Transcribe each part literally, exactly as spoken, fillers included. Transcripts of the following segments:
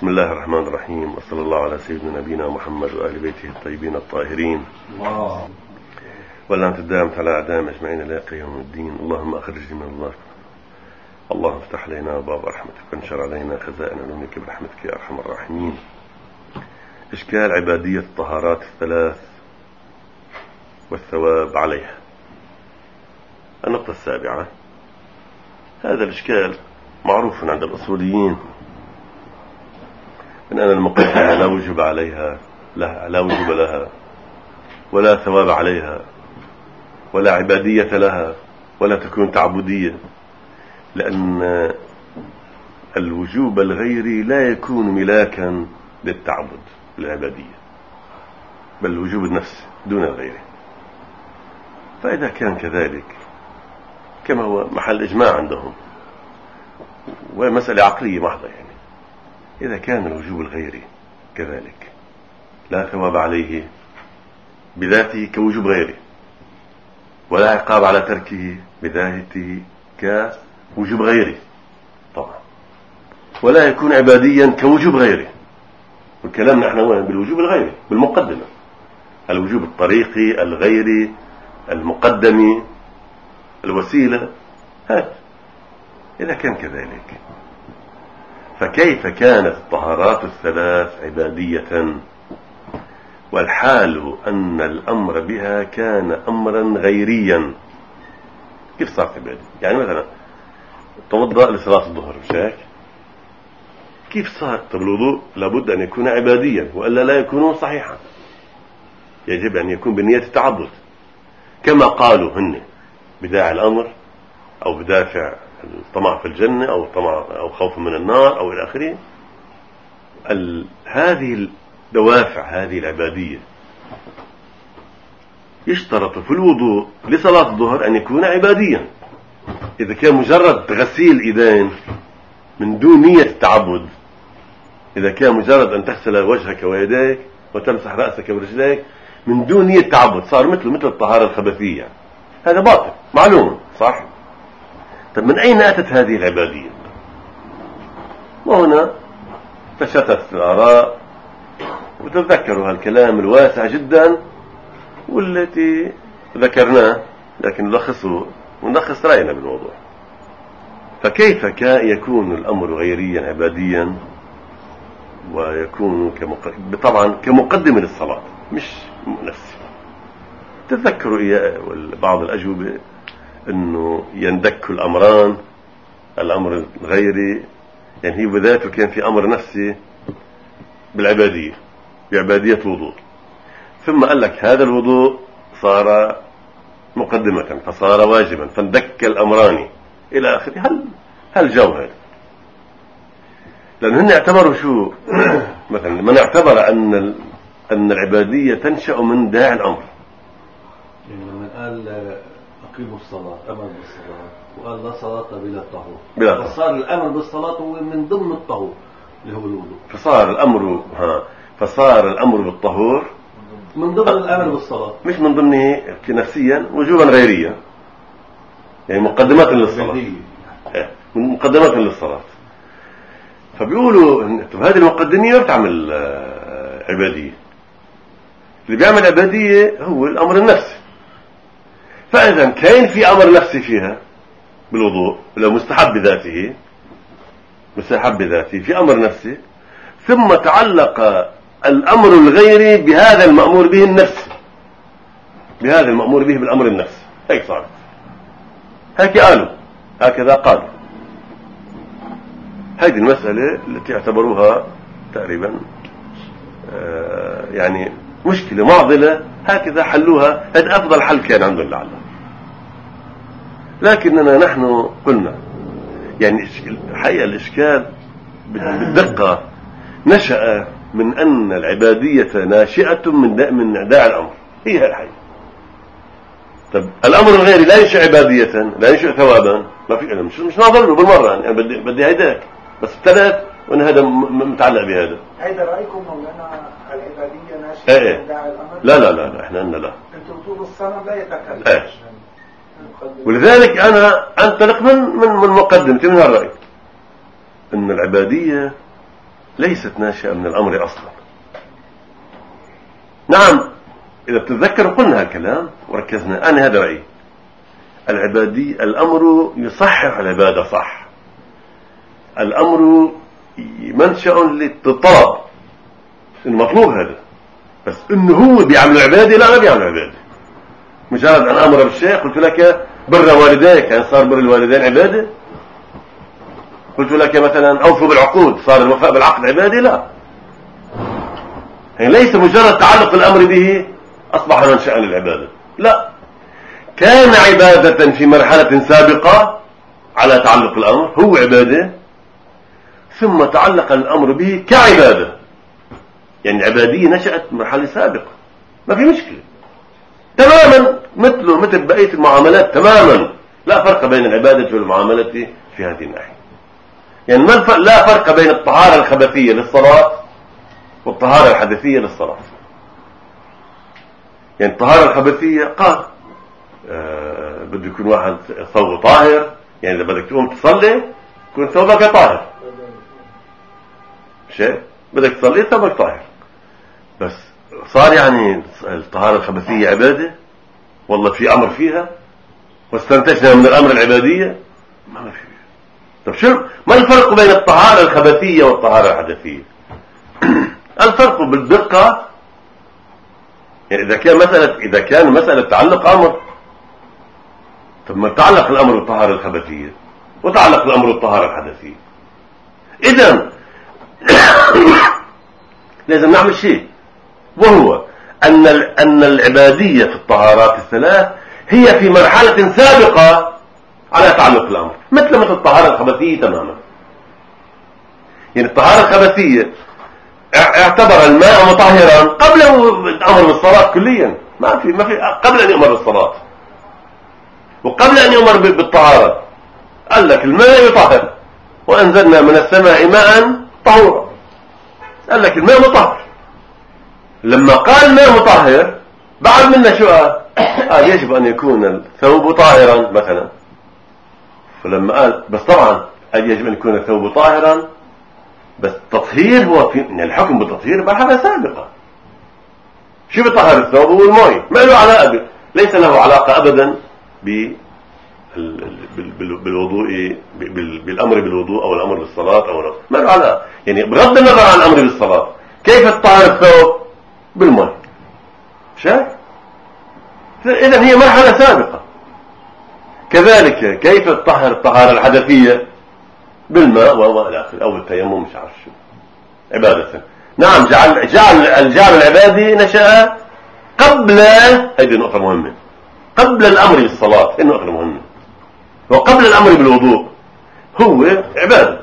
بسم الله الرحمن الرحيم، وصلى الله على سيدنا نبينا محمد وآل بيته الطيبين الطاهرين. الله واللعنة الدائمة على أعدائهم أجمعين إلى يوم الدين. اللهم أخرجنا من النار، اللهم افتح علينا باب رحمتك وانشر علينا خزائن علومك برحمتك يا أرحم الراحمين. إشكال عبادية الطهارات الثلاث والثواب عليها. النقطة السابعة، هذا الإشكال معروف عند الأصوليين من أن المقدمة لا وجب عليها لا, لا وجب لها ولا ثواب عليها ولا عبادية لها ولا تكون تعبدية، لأن الوجوب الغيري لا يكون ملاكا للتعبد بالعبادية، بل الوجوب النفسي دون غيره. فإذا كان كذلك كما هو محل إجماع عندهم، ومسألة عقلية محضة، يعني إذا كان الوجوب الغيري كذلك لا ثواب عليه بذاته كوجوب غيره، ولا عقاب على تركه بذاته كوجوب غيره طبعا، ولا يكون عباديا كوجوب غيره. والكلام نحن وين؟ بالوجوب الغيري بالمقدمة، الوجوب الطريقي الغيري المقدمي الوسيلة. هذا إذا كان كذلك، فكيف كانت الطهارات الثلاث عبادية والحال أن الأمر بها كان أمرا غيريا؟ كيف صارت عبادية؟ يعني مثلا توضأ لصلاة الظهر، مش هيك؟ كيف صار؟ طب الوضوء لابد أن يكون عباديا وإلا لا يكون صحيحا، يجب أن يكون بنية التعبد كما قالوا هن، بداعي الأمر أو بدافع الطمع في الجنة أو طمع أو خوف من النار أو إلى آخره. هذه الدوافع هذه العبادية يشترط في الوضوء لصلاة الظهر أن يكون عباديا. إذا كان مجرد غسيل إيدين من دون نية التعبد، إذا كان مجرد أن تغسل وجهك ويديك وتمسح رأسك ورجليك من دون نية تعبد، صار مثل مثل الطهارة الخبثية، هذا باطل معلوم صح؟ طب من أين أتت هذه العبادية؟ وهنا تشتت الآراء، وتذكروا هالكلام الواسع جدا والتي ذكرناه، لكن نلخصه ونلخص رأينا بالموضوع. فكيف يكون الأمر غيريا عباديا ويكون كمق... طبعا كمقدمة للصلاة مش نفسي؟ تذكروا إياه بعض الأجوبة أنه يندك الأمران، الأمر الغيري يعني هي بذاته كان في أمر نفسي بالعبادية بعبادية الوضوء، ثم قال لك هذا الوضوء صار مقدمة فصار واجبا فاندك الأمران إلى آخره. هل هل جوهر؟ لأن هن اعتبروا شو مثلا من اعتبر أن أن العبادية تنشأ من داعي الأمر، يعني لما قال أقيموا الصلاة أمر بالصلاة وقال لا صلاة بلا طهور، بلا فصار الأمر بالصلاة هو من ضمن الطهور اللي هو الوضوء، فصار الأمر ها فصار الأمر بالطهور من ضمن الأمر بالصلاة، مش من ضمنه نفسيا وجوبا غيريا، يعني مقدمات للصلاة، من مقدمات للصلاة. فبيقولوا هذه المقدمية بتعمل عبادية، اللي بيعمل عبادية هو الأمر النفسي. فإذا كان في أمر نفسي فيها بالوضوء لو مستحب بذاته، مستحب بذاته في أمر نفسي، ثم تعلق الأمر الغيري بهذا المأمور به النفسي، بهذا المأمور به بالأمر النفسي. هيك صار، هيك قالوا، هكذا قالوا. هذه المسألة التي اعتبروها تقريبا آه يعني مشكلة معضلة، هكذا حلوها. هذا أفضل حل كان عندهم لعله، لكننا نحن قلنا يعني الحقيقة الإشكال بالدقة نشأ من أن العبادية ناشئة من من داعي الأمر، هي الحقيقة. طب الأمر الغيري لا ينشئ عبادية، لا ينشئ ثوابا، ما في، مش مش ناظر له بالمرة، يعني بدي بدي هيداك بس ابتدأت وأنا هذا متعلق بهذا. هيدا رأيكم مولانا العبادية ناشئة ايه من داعي الأمر؟ لا لا لا, لا احنا قلنا لا. انتم طول الصنم لا يتكلم. ايه. ولذلك أنا أنطلق من من من مقدمتي من هالرأي أن العبادية ليست ناشئة من الأمر أصلا. نعم، إذا بتتذكروا قلنا هالكلام وركزنا. أنا هذا رأيي. العبادي الأمر يصحح العبادة صح. الأمر منشأ للطلب، المطلوب هذا، بس إنه هو بيعمل عبادة، لا ما بيعمل عبادة. مجرد أن أمر بالشيء قلت لك بر والديك، يعني صار بر الوالدين عبادة. قلت لك مثلا أوفوا بالعقود، صار الوفاء بالعقد عبادة؟ لا، يعني ليس مجرد تعلق الأمر به أصبح منشأ للعبادة، لا، كان عبادة في مرحلة سابقة على تعلق الأمر، هو عبادة، ثم تعلق الأمر به كعبادة، يعني العبادية نشأت مرحلة سابقة، ما في مشكلة تماما، مثله مثل بقية المعاملات تماما، لا فرق بين العبادة والمعاملة في هذه الناحية. يعني ما الفرق؟ لا فرق بين الطهارة الخبثية للصلاة والطهارة الحدثية للصلاة. يعني الطهارة الخبثية قال آه بده يكون واحد ثوبه طاهر، يعني إذا بدك تقوم تصلي يكون ثوبك طاهر، شيء بدك تصلي ثوبك طاهر. بس صار يعني الطهارة الخبثية عبادة؟ والله في أمر فيها واستنتجنا من الأمر العبادية؟ ما في. طب شو ما الفرق بين الطهارة الخبثية والطهارة الحدثية؟ الفرق بالدقة. يعني إذا كان مسألة إذا كان مسألة تعلق أمر، طب ما تعلق الأمر بالطهارة الخبثية وتعلق الأمر بالطهارة الحدثية، إذن لازم نعمل شيء، وهو أن أن العبادية في الطهارات الثلاث هي في مرحلة سابقة على تعلق الأمر، مثل مثل الطهارة الخبثية تماما. يعني الطهارة الخبثية اعتبر الماء مطهرا قبل الأمر بالصلاة كليا، ما في ما في قبل أن يؤمر بالصلاة وقبل أن يؤمر بالطهارة قال لك الماء يطهر، وأنزلنا من السماء ماء طهورا، قال لك الماء مطهر. لما قال ماء مطهر بعد منا شو قال؟ قال يجب أن يكون الثوب طاهرا مثلا. فلما قال بس طبعا قال يجب أن يكون الثوب طاهرا، بس التطهير هو في يعني الحكم بالتطهير مرحلة سابقة. شو بيطهر الثوب؟ هو الماء، ما له علاقة، ليس له علاقة أبدا بالوضوء، بالأمر بالوضوء أو الأمر بالصلاة أو ما له علاقة. يعني بغض النظر عن الأمر بالصلاة، كيف تطهر الثوب؟ بالماء. شايف؟ إذن هي مرحلة سابقة. كذلك كيف تطهر الطهارة الحدثية؟ بالماء وإلى آخره، أو بالتيمم، مش عارف شو، عبادة. نعم، جعل جعل الجعل العبادي نشأ قبل، هذه نقطة مهمة، قبل الأمر بالصلاة، هذه نقطة مهمة، وقبل الأمر بالوضوء هو عبادة.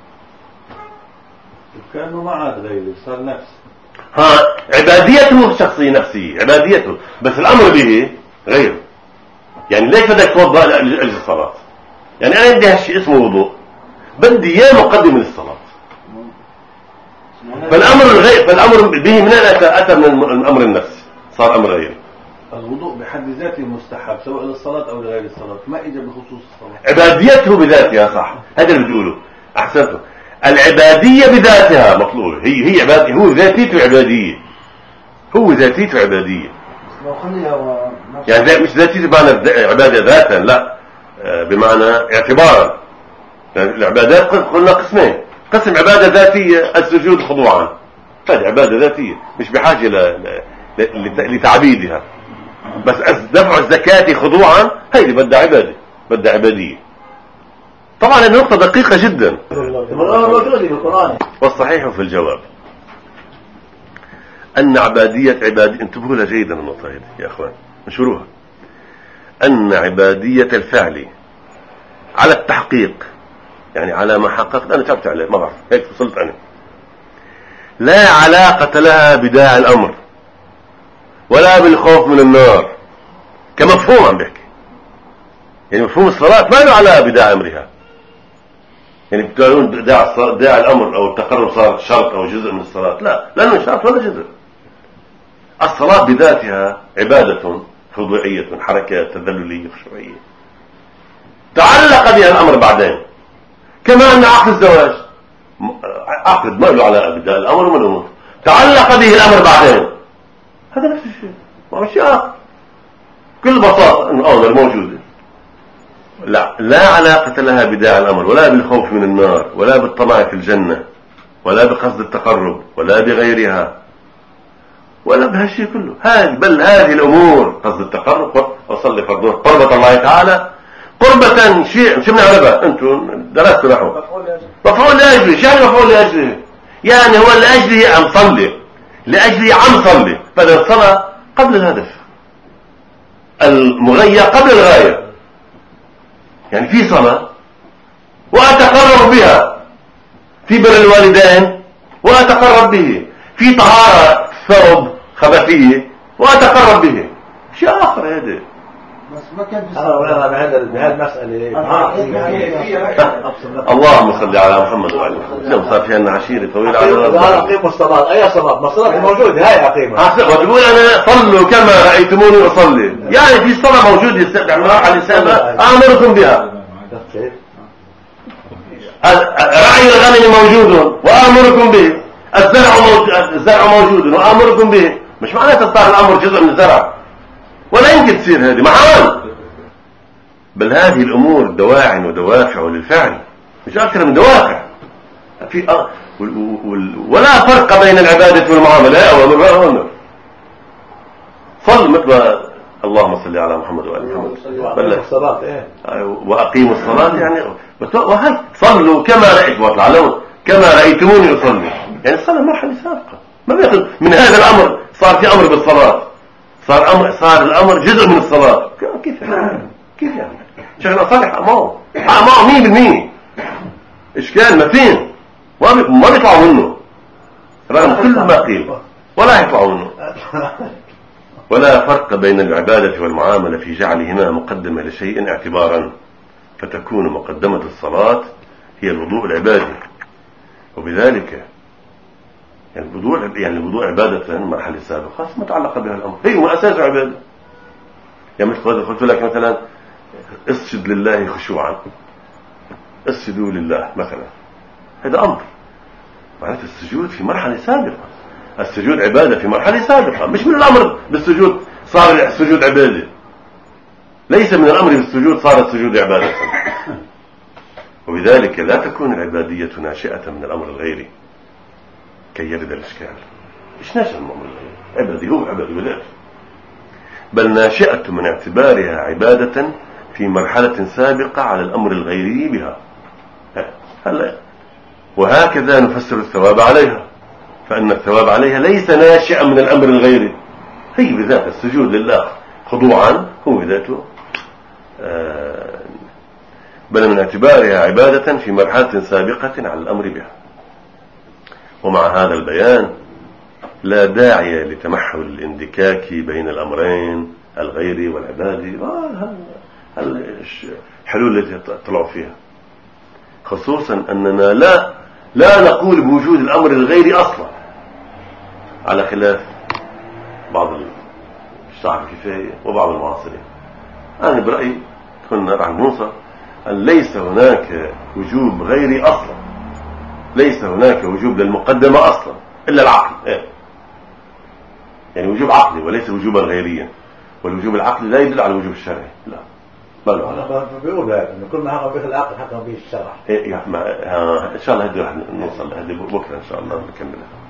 كأنه ما عاد غيره، صار نفس. ها، عباديته شخصية نفسية، عباديته، بس الأمر به غيره. يعني ليش بدك توضأ لأجل الصلاة؟ يعني أنا عندي هالشيء اسمه وضوء، بدي إياه مقدم للصلاة. فالأمر الغير، فالأمر به من أتى أتى من الأمر النفسي، صار أمر غير. الوضوء بحد ذاته مستحب سواء للصلاة أو لغير الصلاة، ما إجا بخصوص الصلاة. عباديته بذاتها، صح، هذا اللي بتقوله، أحسنته. العبادية بذاتها مطلوبة، هي هي عبادية، هو ذاتيته عبادية، هو ذاتيته عبادية. يعني مش ذاتيته بمعنى عبادة ذاتا، لا، بمعنى اعتبارا. يعني العبادات قلنا قسمين، قسم عبادة ذاتية السجود خضوعا، هذه عبادة ذاتية مش بحاجة ل... ل... لتعبيدها، بس دفع الزكاة خضوعا هذه بدها عبادة، بدها عبادية. طبعا هذه نقطة دقيقة جدا، والصحيح في الجواب أن عبادية عبادية، انتبهوا لها جيدا النقطة هذه يا أخوان، انشروها، أن عبادية الفعل على التحقيق، يعني على ما حققت أنا تعبت عليه، ما بعرف هيك وصلت أنا، لا علاقة لها بداعي الأمر ولا بالخوف من النار، كمفهوم عم بحكي. يعني مفهوم الصلاة ما له علاقة بداعي أمرها، يعني بتقولون داعي داعي الأمر أو التقرب صار شرط أو جزء من الصلاة، لا، لأنه شرط ولا جزء. الصلاة بذاتها عبادة خضوعية، حركات تذللية خشوعية، تعلق بها الأمر بعدين. كما أن عقد الزواج عقد ما له علاقة بدأ الأمر ومن الأمور، تعلق به الأمر بعدين، هذا نفس الشيء، ما مش عقد. كل بساطة أن الأمر موجودة، لا لا علاقة لها بداعي الأمر، ولا بالخوف من النار، ولا بالطمع في الجنة، ولا بقصد التقرب، ولا بغيرها، ولا بهالشيء كله. هذه بل هذه الأمور قصد التقرب، وصلي فرضه قربة الله تعالى قربة شيء شو بنعرفها أنتم درستوا نحو مفعول لأجله. شو يعني مفعول لأجله؟ يعني هو لأجله عم صلي، لأجله عم صلي، بدل الصلاة قبل الهدف، المغية قبل الغاية. يعني في صلاة وأتقرب بها، في بر الوالدين وأتقرب به، في طهارة ثوب خبثية وأتقرب به، شيء آخر هذا. بس ما كان في أنا بهذا بهذا المسألة اللهم صل على محمد وعلى محمد. اليوم صار في عندنا عشيرة طويلة على هذا أقيموا الصلاة. أي صلاة؟ ما الصلاة موجودة، هاي أقيمها. وتقول أنا صلوا كما رأيتموني أصلي، يعني في صلاة موجودة يستدعي على السابق آمركم بها. رعي الغنم موجود وآمركم به، الزرع موجود, الزرع موجود وآمركم به. مش معناته صار الأمر جزء من الزرع، ولا يمكن تصير هذه محال. بل هذه الأمور دواعي ودوافع للفعل، مش أكثر من دوافع. في أ... ولا فرق بين العبادة والمعاملة، أو أمر صل مثل اللهم صل على محمد وعلى محمد. بل الصلاة إيه؟ وأقيموا الصلاة يعني وهي صلوا كما رأيتم كما رأيتموني أصلي. يعني الصلاة مرحلة سابقة، ما بياخذ من هذا الأمر صار في أمر بالصلاة، صار أمر صار الأمر جزء من الصلاة. كيف يعني؟ كيف يعني؟ شغلة صالح معه معه مية بالمية، إشكال ما فين ما بيطلعوا منه رغم كل ما قيل، ولا يطلعوا منه. ولا فرق بين العبادة والمعاملة في جعلهما مقدمة لشيء اعتبارا، فتكون مقدمة الصلاة هي الوضوء العبادي، وبذلك يعني الوضوء يعني الوضوء عبادة مرحلة سابقة خاصة متعلقة بها الأمر، هي مؤسسة عبادة. يعني مثل قلت لك مثلا اسجد لله خشوعا، اسجدوا لله مثلا، هذا أمر، معناته السجود في مرحلة سابقة، السجود عبادة في مرحلة سابقة، مش من الأمر بالسجود صار السجود عبادة، ليس من الأمر بالسجود صار السجود عبادة. وبذلك لا تكون العبادية ناشئة من الأمر الغيري كي يرد الإشكال. إيش ناشئ من الأمر الغيري؟ عبادي هو عبادي ولا، بل ناشئة من اعتبارها عبادة في مرحلة سابقة على الأمر الغيري بها. هلا وهكذا نفسر الثواب عليها، فإن الثواب عليها ليس ناشئا من الأمر الغيري، هي بذات السجود لله خضوعا هو بذاته آه بل من اعتبارها عبادة في مرحلة سابقة على الأمر بها. ومع هذا البيان لا داعي لتمحل الاندكاك بين الأمرين الغيري والعبادي، الحلول التي طلعوا فيها، خصوصا أننا لا لا نقول بوجود الأمر الغيري أصلا، على خلاف بعض الشعب الكفاية وبعض المعاصرين. أنا برأيي كنا راح نوصل أن ليس هناك وجوب غيري أصلا، ليس هناك وجوب للمقدمة أصلا إلا العقل، إيه؟ يعني وجوب عقلي وليس وجوبا غيريا، والوجوب العقلي لا يدل على الوجوب الشرعي، لا بل أنا بقول هذا إن كل ما حكم به العقل حكم به الشرع. إيه يا إن شاء الله هدي راح نوصل هدي بكرة إن شاء الله نكملها.